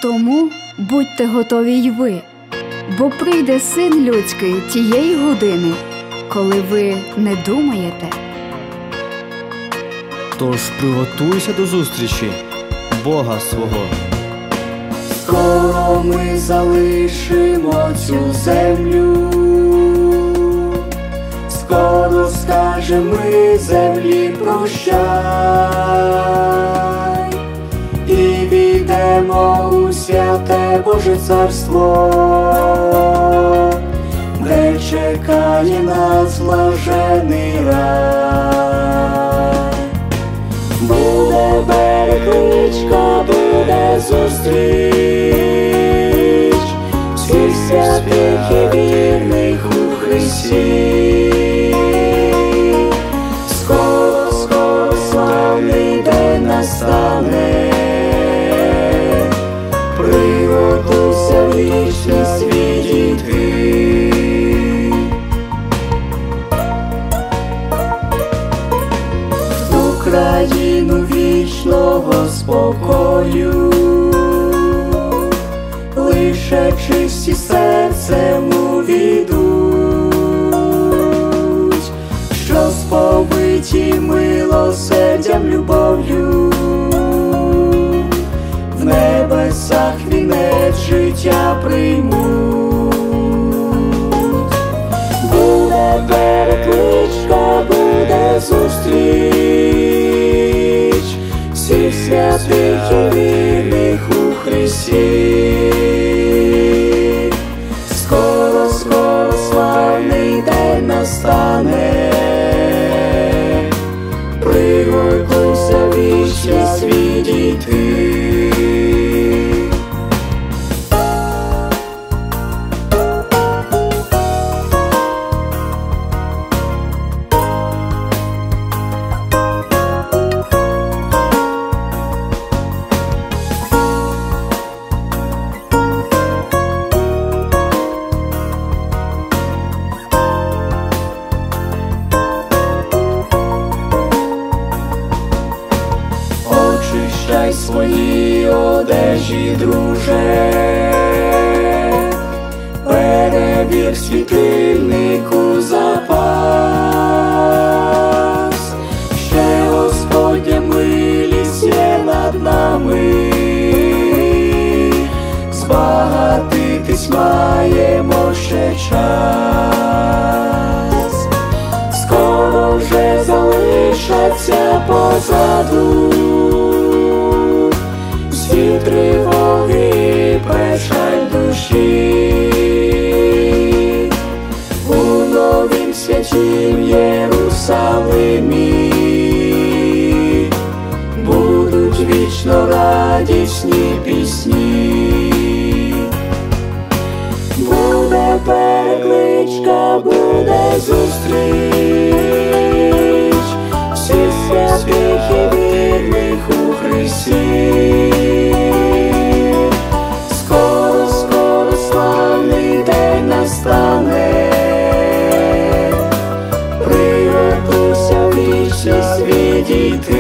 тому будьте готові й ви, бо прийде Син Людський тієї години, коли ви не думаєте. Тож приготуйся до зустрічі Бога свого. Скоро ми залишимо цю землю, скоро скажемо ми землі прощай, і війдемо у святе Боже царство, де чекає нас блажений рай. Буде перекличка, буде зустріч всіх святих і вірних у Христі. Скоро, скоро славний день настане, приготуйся в вічність відійти. Країну вічного спокою, лише чисті серцем увійдуть, що сповиті милосердям любов'ю, в небесах вінець життя приймуть. Буде перекличка, буде зустріч всіх святих і вірних у Христі. Скоро, скоро славний день настане, приготуйся в вічність відійти. Очищай свої одежі, друже, перевір світильнику запас, ще Господня милість є над нами, збагатитись маємо ще час. Скоро вже залишаться позаду всі тривоги і печаль душі. У новім святім Єрусалимі будуть вічно радісні пісні. Буде перекличка, буде зустріч всіх святих і вірних у Христі. Скоро, скоро славний день настане, приготуйся в вічність відійти.